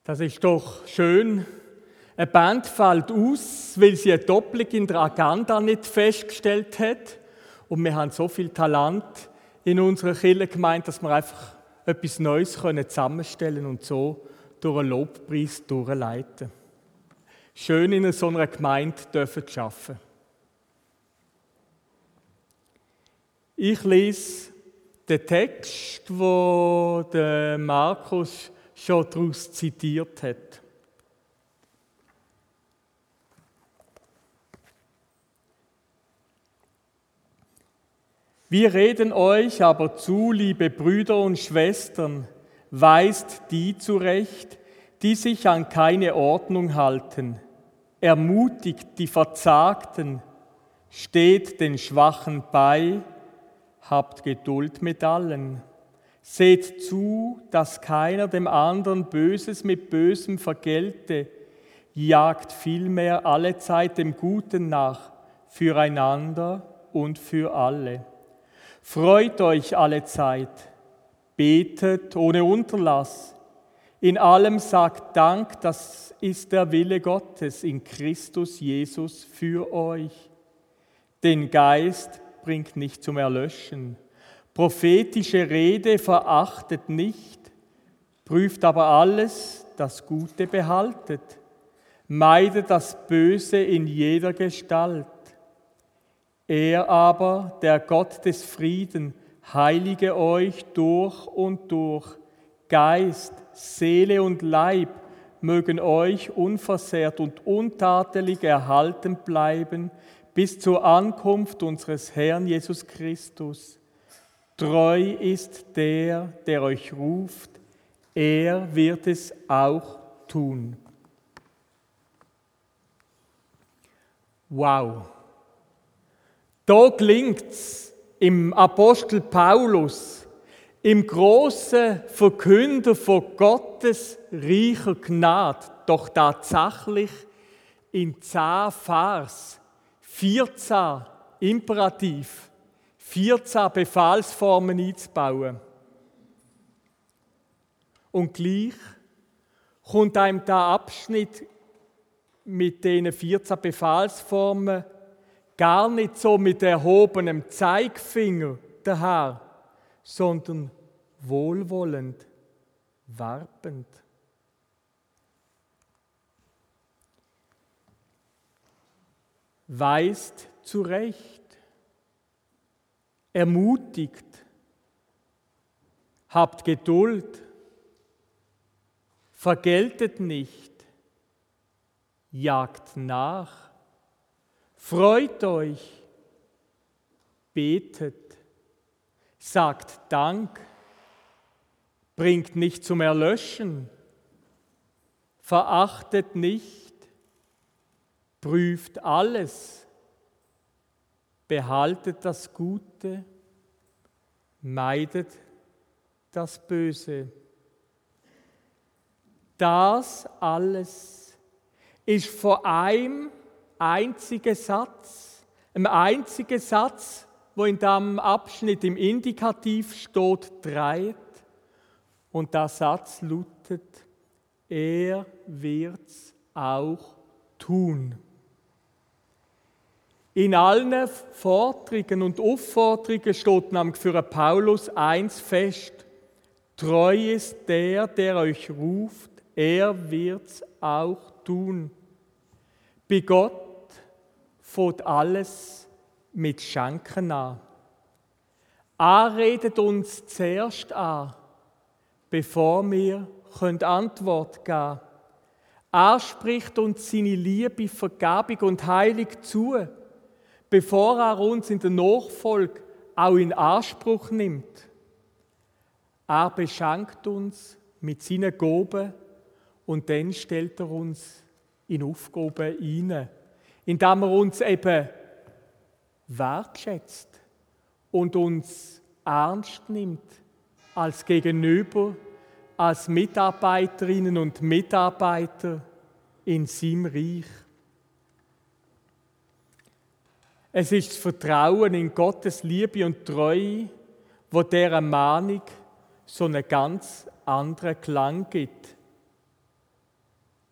Das ist doch schön. Eine Band fällt aus, weil sie eine Doppelung in der Agenda nicht festgestellt hat. Und wir haben so viel Talent in unserer Kirchengemeinde, dass wir einfach etwas Neues zusammenstellen können und so durch einen Lobpreis durchleiten. Schön, in so einer Gemeinde zu arbeiten. Ich lese den Text, wo der Markus schon daraus zitiert hat. Wir reden euch aber zu, liebe Brüder und Schwestern, weist die zurecht, die sich an keine Ordnung halten, ermutigt die Verzagten, steht den Schwachen bei, habt Geduld mit allen. Seht zu, dass keiner dem anderen Böses mit Bösem vergelte, jagt vielmehr allezeit dem Guten nach, füreinander und für alle. Freut euch allezeit, betet ohne Unterlass, in allem sagt Dank, das ist der Wille Gottes in Christus Jesus für euch. Den Geist bringt nicht zum Erlöschen. Prophetische Rede verachtet nicht, prüft aber alles, das Gute behaltet, meidet das Böse in jeder Gestalt. Er aber, der Gott des Frieden, heilige euch durch und durch, Geist, Seele und Leib mögen euch unversehrt und untadelig erhalten bleiben bis zur Ankunft unseres Herrn Jesus Christus. Treu ist der, der euch ruft, er wird es auch tun. Wow! Da gelingt es im Apostel Paulus, im grossen Verkünder von Gottes reicher Gnade, doch tatsächlich in 10 Vers, 14 Imperativ, 14 Befehlsformen einzubauen. Und gleich kommt einem der Abschnitt mit diesen 14 Befehlsformen gar nicht so mit erhobenem Zeigefinger daher, sondern wohlwollend, werbend. Weist zurecht, ermutigt, habt Geduld, vergeltet nicht, jagt nach, freut euch, betet, sagt Dank, bringt nicht zum Erlöschen, verachtet nicht, prüft alles, behaltet das Gute, meidet das Böse. Das alles ist von einem einzigen Satz, wo in diesem Abschnitt im Indikativ steht, dreht. Und der Satz lautet, er wird's auch tun. In allen Forderungen und Aufforderungen steht nämlich für Paulus eins fest: Treu ist der, der euch ruft, er wird's auch tun. Bei Gott fängt alles mit Schenken an. Er redet uns zuerst an, bevor wir Antwort geben können. Er spricht uns seine Liebe, Vergebung und Heilung zu, bevor er uns in der Nachfolge auch in Anspruch nimmt. Er beschenkt uns mit seinen Gaben und dann stellt er uns in Aufgaben hinein, indem er uns eben wertschätzt und uns ernst nimmt als Gegenüber, als Mitarbeiterinnen und Mitarbeiter in seinem Reich. Es ist das Vertrauen in Gottes Liebe und Treue, wo dieser Mahnung so einen ganz anderen Klang gibt.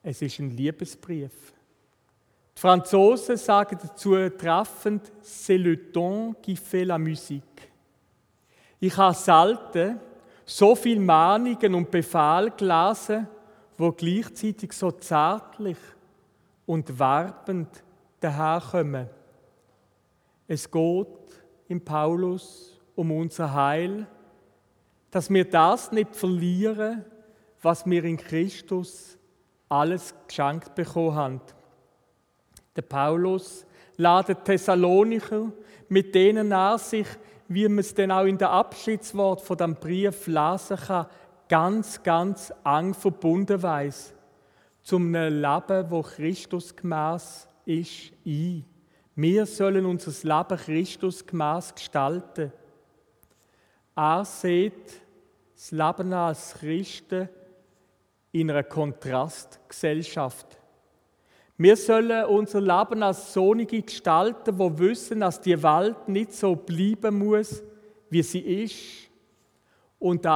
Es ist ein Liebesbrief. Die Franzosen sagen dazu treffend, c'est le ton qui fait la musique. Ich habe selten so viele Mahnungen und Befehle gelesen, die gleichzeitig so zärtlich und werbend daherkommen. Es geht im Paulus um unser Heil, dass wir das nicht verlieren, was wir in Christus alles geschenkt bekommen haben. Der Paulus lädt Thessalonicher, mit denen er sich, wie man es dann auch in der Abschiedswort von dem Brief lesen kann, ganz, ganz eng verbunden weiss, zum einem Leben, das Christusgemäss ist, ein. Wir sollen unser Leben Christusgemäss gestalten. Er sieht das Leben als Christen in einer Kontrastgesellschaft. Wir sollen unser Leben als Sonige gestalten, die wissen, dass die Welt nicht so bleiben muss, wie sie ist. Und der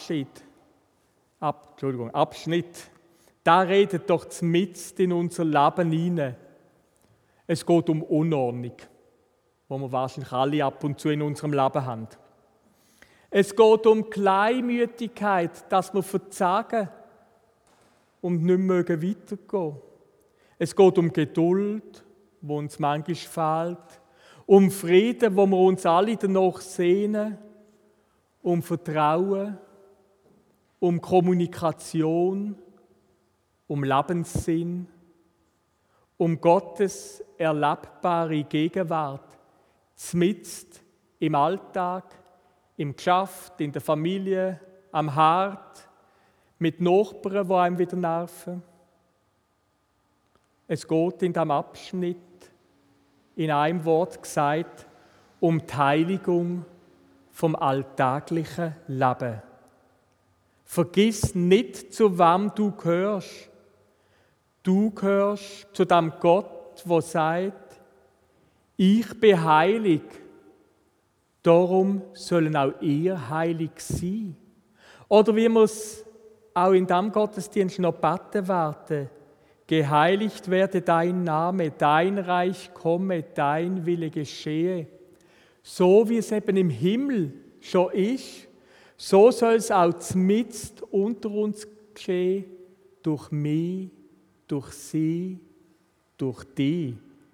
Abschnitt, da redet doch mitten in unser Leben hinein. Es geht um Unordnung, die wir wahrscheinlich alle ab und zu in unserem Leben haben. Es geht um Kleinmütigkeit, dass wir verzagen und nicht mehr weitergehen. Es geht um Geduld, wo uns manchmal fehlt, um Frieden, wo wir uns alle danach sehnen, um Vertrauen, um Kommunikation, um Lebenssinn, um Gottes erlebbare Gegenwart, mitten im Alltag, im Geschäft, in der Familie, am Herd, mit Nachbarn, die einem wieder nerven. Es geht in diesem Abschnitt, in einem Wort gesagt, um die Heiligung vom alltäglichen Leben. Vergiss nicht, zu wem du gehörst. Du gehörst zu dem Gott, der sagt, ich bin heilig, darum sollen auch ihr heilig sein. Oder wie wir es auch in diesem Gottesdienst noch beten werden, geheiligt werde dein Name, dein Reich komme, dein Wille geschehe. So wie es eben im Himmel schon ist, so soll es auch mitten unter uns geschehen, durch mich, durch sie, durch dich.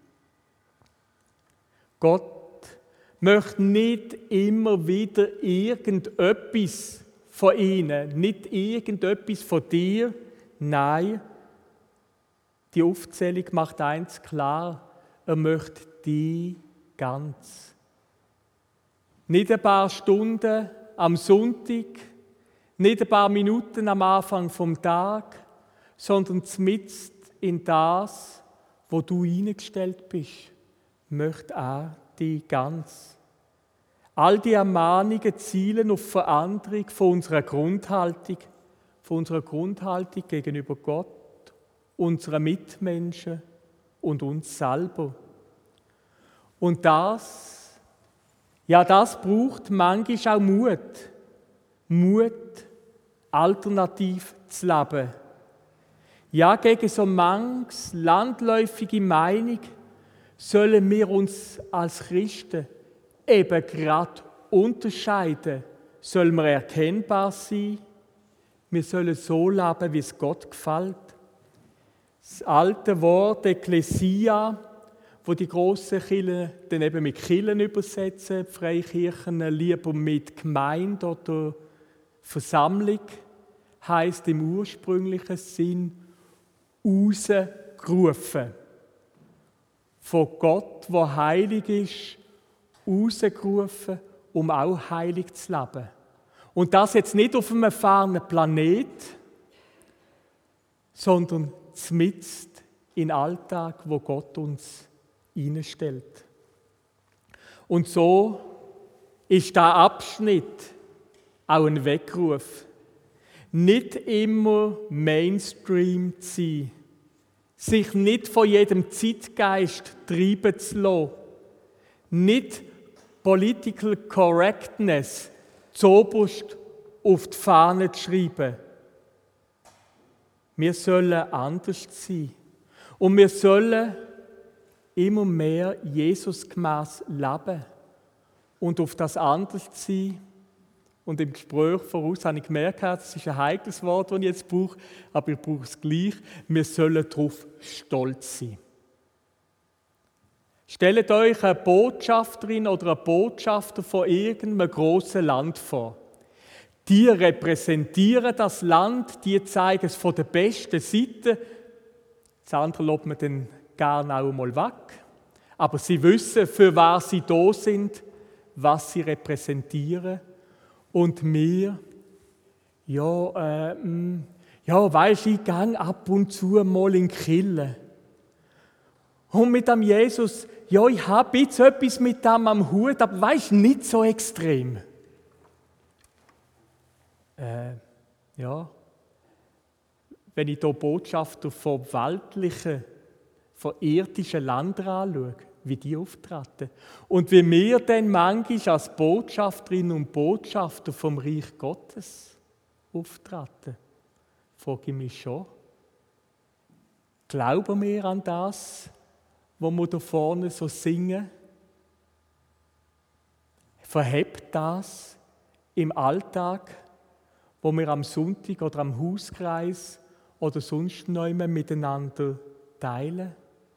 Gott möchte nicht immer wieder irgendetwas von ihnen, nicht irgendetwas von dir, nein, die Aufzählung macht eins klar, er möchte dich ganz. Nicht ein paar Stunden am Sonntag, nicht ein paar Minuten am Anfang vom Tag, sondern mitten in das, wo du eingestellt bist, möchte er dich ganz. All die Ermahnungen zielen auf Veränderung von unserer Grundhaltung gegenüber Gott, unseren Mitmenschen und uns selber. Und das braucht manchmal auch Mut. Mut, alternativ zu leben. Ja, gegen so manches landläufige Meinung sollen wir uns als Christen eben gerade unterscheiden. Sollen wir erkennbar sein? Wir sollen so leben, wie es Gott gefällt. Das alte Wort Ekklesia, wo die grossen Kirchen dann eben mit Kirchen übersetzen, die Freikirchen lieber mit Gemeinde oder Versammlung, heisst im ursprünglichen Sinn rausgerufen. Von Gott, der heilig ist, rausgerufen, um auch heilig zu leben. Und das jetzt nicht auf einem fernen Planet, sondern mitten in den Alltag, wo Gott uns hineinstellt. Und so ist dieser Abschnitt auch ein Weckruf. Nicht immer Mainstream zu sein, sich nicht von jedem Zeitgeist treiben zu lassen, nicht Political Correctness zuoberst auf die Fahne zu schreiben. Wir sollen anders sein. Und wir sollen immer mehr Jesusgemäss leben. Und auf das Anderssein. Und im Gespräch voraus habe ich gemerkt, das ist ein heikles Wort, das ich jetzt brauche, aber ich brauche es gleich. Wir sollen darauf stolz sein. Stellt euch eine Botschafterin oder einen Botschafter von irgendeinem grossen Land vor. Die repräsentieren das Land, die zeigen es von der besten Seite. Das andere lässt man dann gerne auch mal weg. Aber sie wissen, für was sie da sind, was sie repräsentieren. Und wir, weisst, ich gehe ab und zu mal in die Kirche. Und mit dem Jesus, ich habe jetzt etwas mit dem am Hut, aber weisst, nicht so extrem. Wenn ich hier Botschafter von weltlichen, von irdischen Ländern anschaue, wie die auftreten. Und wie wir dann manchmal als Botschafterinnen und Botschafter vom Reich Gottes auftreten, frage ich mich schon. Glauben wir an das, was wir da vorne so singen? Verhebt das im Alltag, wo wir am Sonntag oder am Hauskreis oder sonst noch miteinander teilen?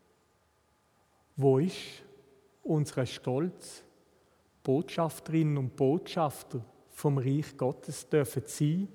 Wo ist unser Stolz? Botschafterinnen und Botschafter vom Reich Gottes dürfen sein.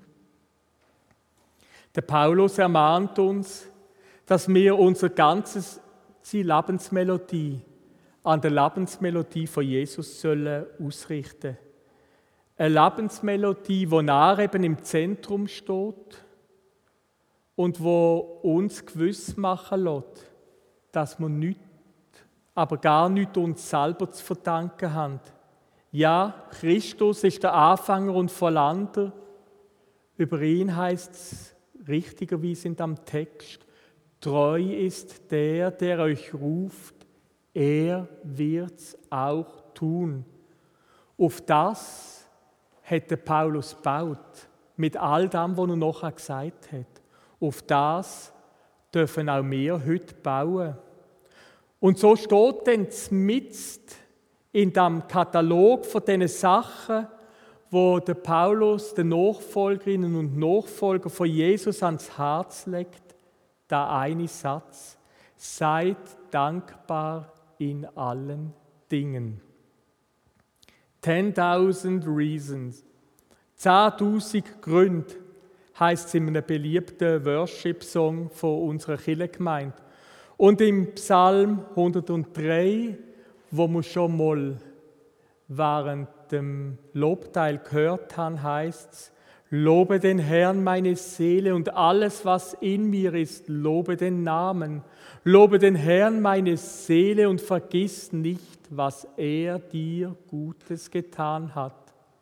Der Paulus ermahnt uns, dass wir unser ganzes Lebensmelodie an der Lebensmelodie von Jesus sollen ausrichten. Eine Lebensmelodie, die eben im Zentrum steht und wo uns gewiss machen lässt, dass wir nichts, aber gar nichts uns selber zu verdanken haben. Ja, Christus ist der Anfänger und Vollender. Über ihn heißt es richtigerweise in dem Text: Treu ist der, der euch ruft, er wird's auch tun. Auf das hat der Paulus gebaut, mit all dem, was er nachher gesagt hat. Auf das dürfen auch wir heute bauen. Und so steht dann mitten in dem Katalog von diesen Sachen, wo der Paulus den Nachfolgerinnen und Nachfolgern von Jesus ans Herz legt, der eine Satz: Seid dankbar in allen Dingen. 10.000 Reasons. 10.000 Gründe, heisst es in einem beliebten Worship-Song von unserer Kirchengemeinde. Und im Psalm 103, wo wir schon mal während dem Lobteil gehört haben, heisst es: Lobe den Herrn, meine Seele, und alles, was in mir ist, lobe den Namen. Lobe den Herrn, meine Seele, und vergiss nicht, was er dir Gutes getan hat.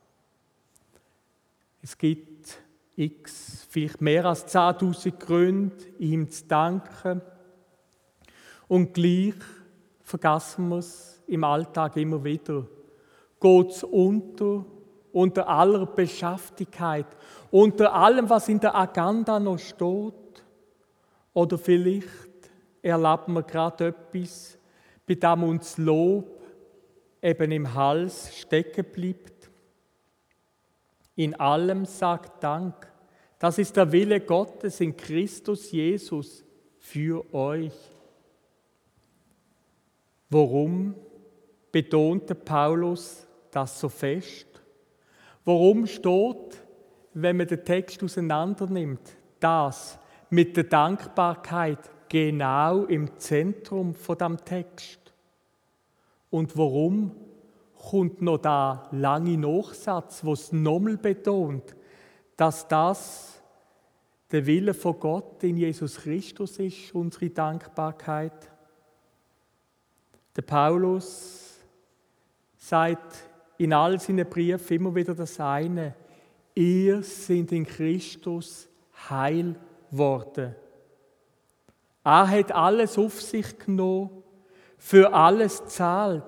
Es gibt vielleicht mehr als 10.000 Gründe, ihm zu danken. Und gleich vergessen wir es im Alltag immer wieder. Geht es unter aller Beschäftigkeit, unter allem, was in der Agenda noch steht? Oder vielleicht erleben wir gerade etwas, bei dem uns Lob eben im Hals stecken bleibt. In allem sagt Dank. Das ist der Wille Gottes in Christus Jesus für euch. Warum betonte Paulus das so fest? Warum steht, wenn man den Text auseinandernimmt, das mit der Dankbarkeit genau im Zentrum von dem Text? Und warum kommt noch der lange Nachsatz, wo es nochmal betont, dass das der Wille von Gott in Jesus Christus ist, unsere Dankbarkeit? Der Paulus sagt in all seinen Briefen immer wieder das eine: Ihr seid in Christus heil worden. Er hat alles auf sich genommen, für alles zahlt.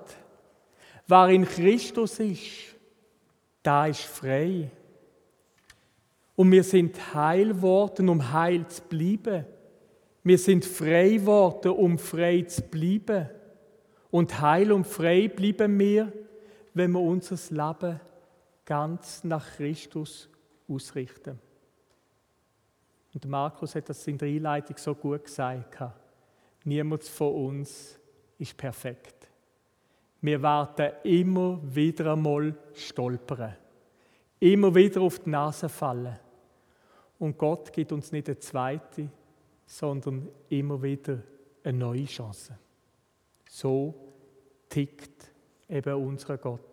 Wer in Christus ist, der ist frei. Und wir sind heil geworden, um heil zu bleiben. Wir sind frei geworden, um frei zu bleiben. Und heil und frei bleiben wir, wenn wir unser Leben ganz nach Christus ausrichten. Und Markus hat das in der Einleitung so gut gesagt. Niemand von uns ist perfekt. Wir werden immer wieder einmal stolpern. Immer wieder auf die Nase fallen. Und Gott gibt uns nicht eine zweite, sondern immer wieder eine neue Chance. So tickt eben unser Gott.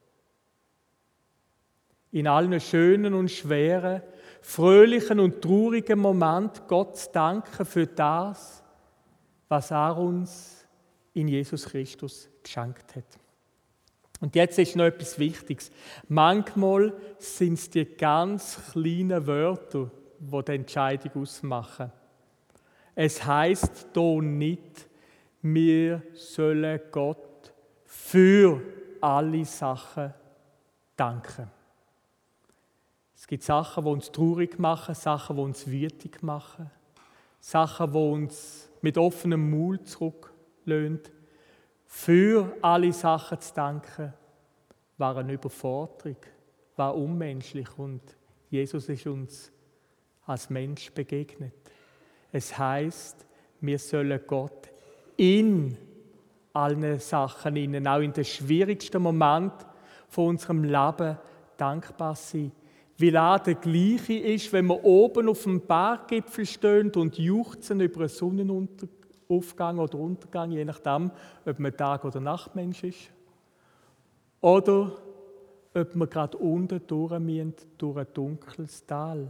In allen schönen und schweren, fröhlichen und traurigen Momenten Gott zu danken für das, was er uns in Jesus Christus geschenkt hat. Und jetzt ist noch etwas Wichtiges. Manchmal sind es die ganz kleinen Wörter, die die Entscheidung ausmachen. Es heisst hier nicht, wir sollen Gott für alle Sachen danken. Es gibt Sachen, die uns traurig machen, Sachen, die uns wütig machen, Sachen, die uns mit offenem Maul zurücklassen. Für alle Sachen zu danken, war eine Überforderung, war unmenschlich und Jesus ist uns als Mensch begegnet. Es heisst, wir sollen Gott in allen Sachen, auch in den schwierigsten Momenten von unserem Leben dankbar sein. Weil er der gleiche ist, wenn wir oben auf dem Berggipfel stehen und juchzen über einen Sonnenaufgang oder Untergang, je nachdem, ob man Tag- oder Nachtmensch ist. Oder ob wir gerade unten durch müssen, durch ein dunkles Tal.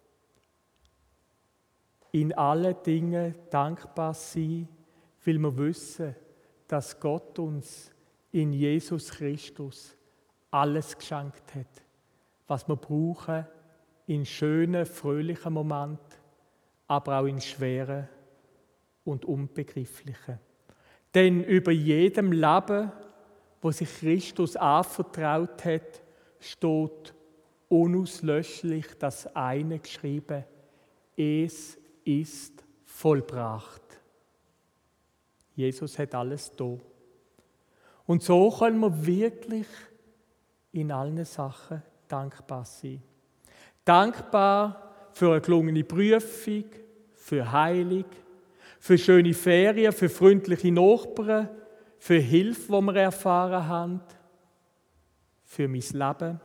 In allen Dingen dankbar sein, weil wir wissen, dass Gott uns in Jesus Christus alles geschenkt hat, was wir brauchen in schönen, fröhlichen Momenten, aber auch in schweren und unbegrifflichen. Denn über jedem Leben, wo sich Christus anvertraut hat, steht unauslöschlich das eine geschrieben: Es ist vollbracht. Jesus hat alles da. Und so können wir wirklich in allen Sachen dankbar sein. Dankbar für eine gelungene Prüfung, für Heilung, für schöne Ferien, für freundliche Nachbarn, für Hilfe, die wir erfahren haben, für mein Leben.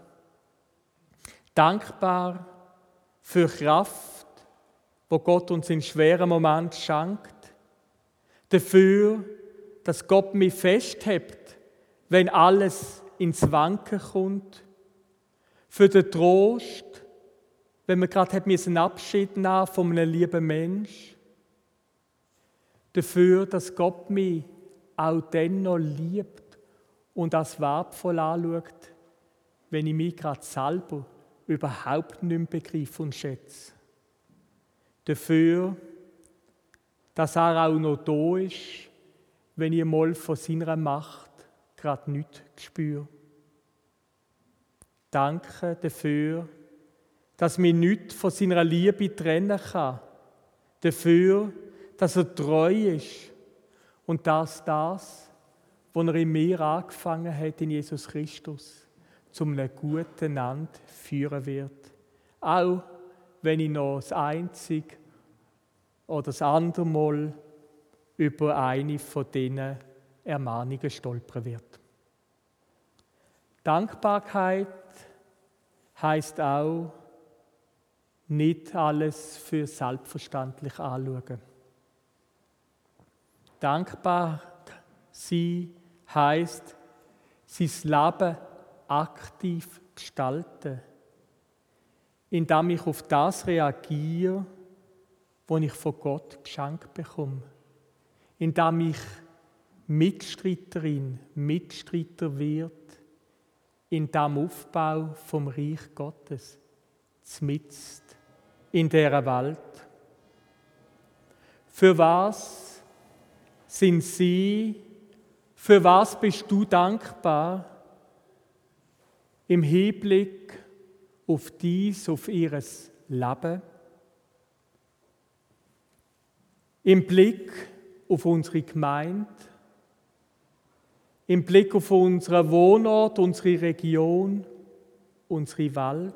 Dankbar für Kraft, wo Gott uns in schweren Momenten schenkt. Dafür, dass Gott mich festhält, wenn alles ins Wanken kommt. Für den Trost, wenn man gerade Abschied nehmen von einem lieben Mensch. Dafür, dass Gott mich auch dann noch liebt und als wertvoll anschaut, wenn ich mich gerade selber überhaupt nicht mehr begreife und schätze. Dafür, dass er auch noch da ist, wenn ich mal von seiner Macht gerade nichts spüre. Danke dafür, dass mich nichts von seiner Liebe trennen kann. Dafür, dass er treu ist und dass das, was er in mir angefangen hat, in Jesus Christus, zum einem guten Ende führen wird. Auch wenn ich noch das einzige oder das andere Mal über eine von diesen Ermahnungen stolpern wird. Dankbarkeit heisst auch, nicht alles für selbstverständlich anschauen. Dankbar sein heisst, sein Leben aktiv gestalten, indem ich auf das reagiere, was ich von Gott geschenkt bekomme. Indem ich Mitstreiterin, Mitstreiter wird in dem Aufbau vom Reich Gottes, zmitzt in dieser Welt. Für was sind Sie, für was bist du dankbar im Hinblick auf dies, auf Ihres Leben. Im Blick auf unsere Gemeinde, im Blick auf unseren Wohnort, unsere Region, unsere Welt.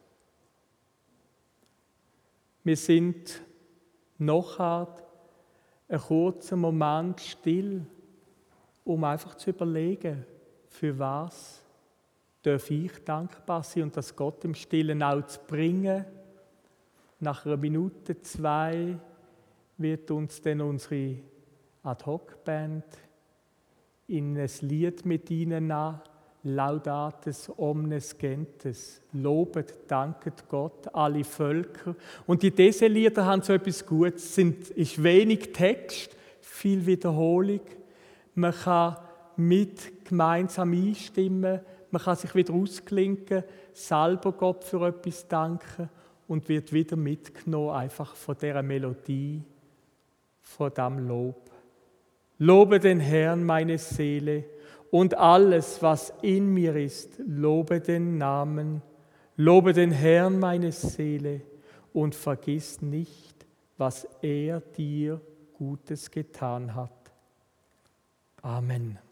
Wir sind nachher einen kurzen Moment still, um einfach zu überlegen, für was darf ich dankbar sein und das Gott im Stillen auch zu bringen. Nach einer Minute, 2 wird uns dann unsere Ad-Hoc-Band in ein Lied mit hineinnehmen, Laudates omnes gentes, lobet, danket Gott, alle Völker. Und die diese Lieder haben so etwas Gutes, ist wenig Text, viel Wiederholung. Man kann gemeinsam einstimmen, man kann sich wieder ausklinken, selber Gott für etwas danken und wird wieder mitgenommen, einfach von dieser Melodie, von diesem Lob. Lobe den Herrn, meine Seele, und alles, was in mir ist, lobe den Namen. Lobe den Herrn, meine Seele, und vergiss nicht, was er dir Gutes getan hat. Amen.